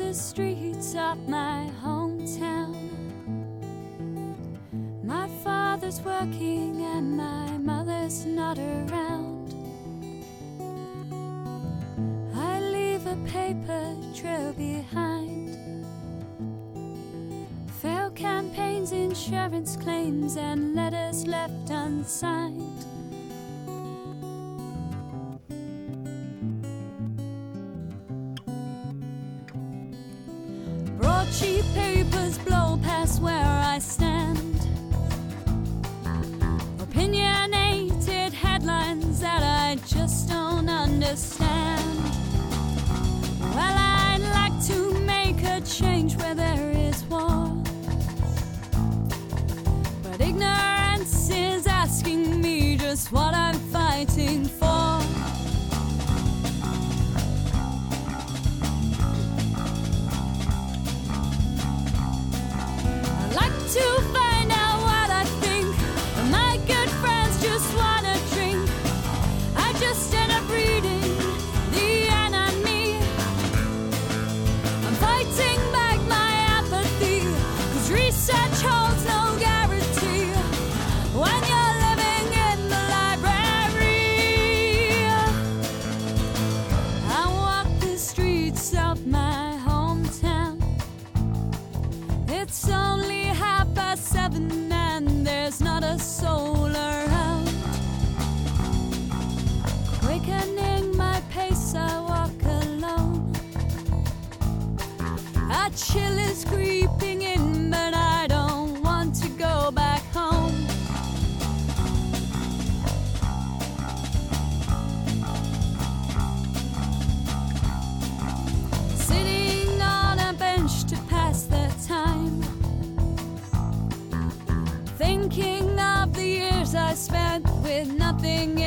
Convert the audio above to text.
the streets of my hometown. My father's working and my mother's not around. I leave a paper trail behind. Failed campaigns, insurance claims, and letters left unsigned. Cheap papers blow past where I stand. Opinionated headlines that I just don't understand. Well, I'd like to make a change where there is war, but ignorance is asking me just what I'm fighting for. To find out what I think, but my good friends just wanna drink. I just end up reading the enemy. I'm fighting back my apathy, 'cause research holds no guarantee when you're living in the library. I walk the streets of my hometown. It's only 7 and there's not a soul around. Quickening my pace, I walk alone. A chill is creeping in, but I don't want to go back home. Sitting on a bench to pass the time, thinking of the years I spent with nothing